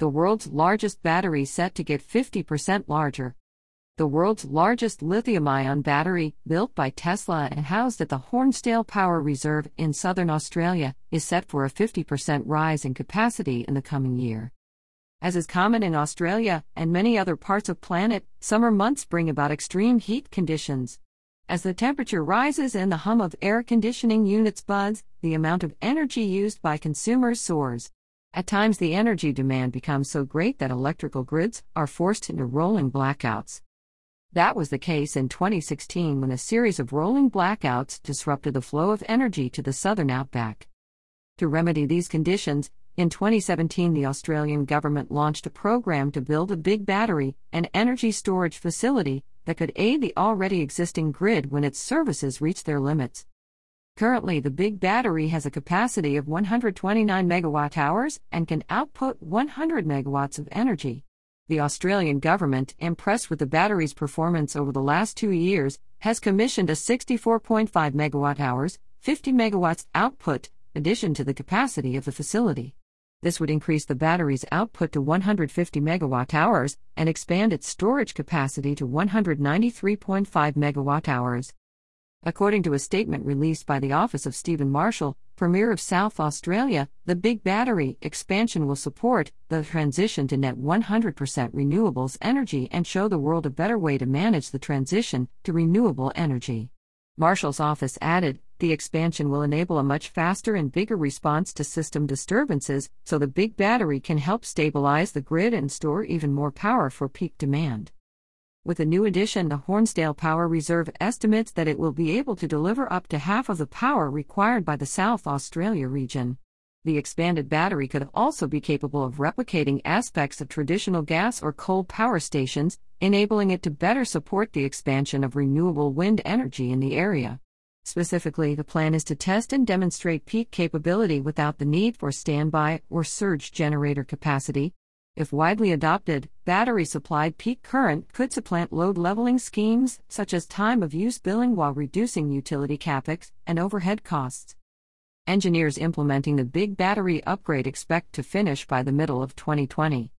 the world's largest battery set to get 50% larger. The world's largest lithium-ion battery, built by Tesla and housed at the Hornsdale Power Reserve in southern Australia, is set for a 50% rise in capacity in the coming year. As is common in Australia and many other parts of the planet, summer months bring about extreme heat conditions. As the temperature rises and the hum of air conditioning units buzzes, the amount of energy used by consumers soars. At times the energy demand becomes so great that electrical grids are forced into rolling blackouts. That was the case in 2016 when a series of rolling blackouts disrupted the flow of energy to the southern outback. To remedy these conditions, in 2017 the Australian government launched a program to build a big battery, an energy storage facility, that could aid the already existing grid when its services reach their limits. Currently, the big battery has a capacity of 129 megawatt-hours and can output 100 megawatts of energy. The Australian government, impressed with the battery's performance over the last 2 years, has commissioned a 64.5 megawatt-hours, 50 megawatts output addition to the capacity of the facility. This would increase the battery's output to 150 megawatt-hours and expand its storage capacity to 193.5 megawatt-hours. According to a statement released by the Office of Stephen Marshall, Premier of South Australia, the big battery expansion will support the transition to net 100% renewables energy and show the world a better way to manage the transition to renewable energy. Marshall's office added, the expansion will enable a much faster and bigger response to system disturbances, so the big battery can help stabilize the grid and store even more power for peak demand. With the new addition, the Hornsdale Power Reserve estimates that it will be able to deliver up to half of the power required by the South Australia region. The expanded battery could also be capable of replicating aspects of traditional gas or coal power stations, enabling it to better support the expansion of renewable wind energy in the area. Specifically, the plan is to test and demonstrate peak capability without the need for standby or surge generator capacity. If widely adopted, battery-supplied peak current could supplant load leveling schemes, such as time-of-use billing, while reducing utility capex and overhead costs. Engineers implementing the big battery upgrade expect to finish by the middle of 2020.